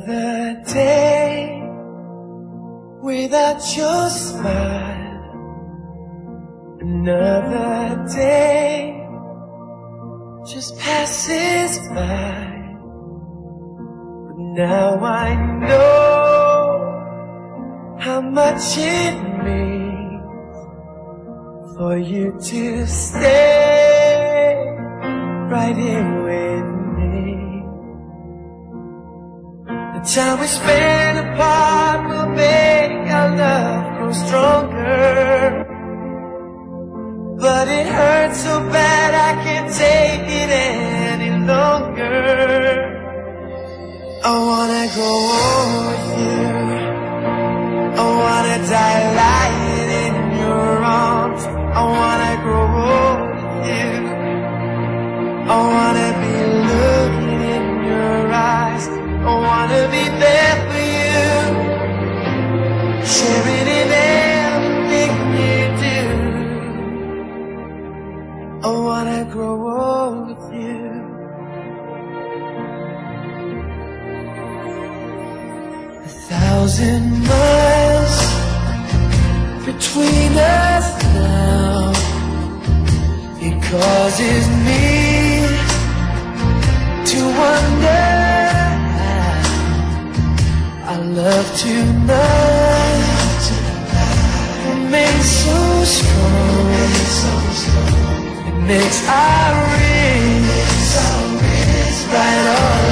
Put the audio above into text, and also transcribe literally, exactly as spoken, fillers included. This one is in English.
Another day without your smile. Another day just passes by. But now I know how much it means for you to stay right here with me. The time we spend apart will make our love grow stronger. But it hurts so bad I can't take it any longer. I wanna grow old with you. I wanna die lying in your arms. I wanna grow old with you. I wanna be looking in your eyes. I wanna be there for you, sharing in everything you do. I wanna grow old with you. A thousand miles between us now. It causes me to wonder how our love tonight remains so strong. It makes our rings right on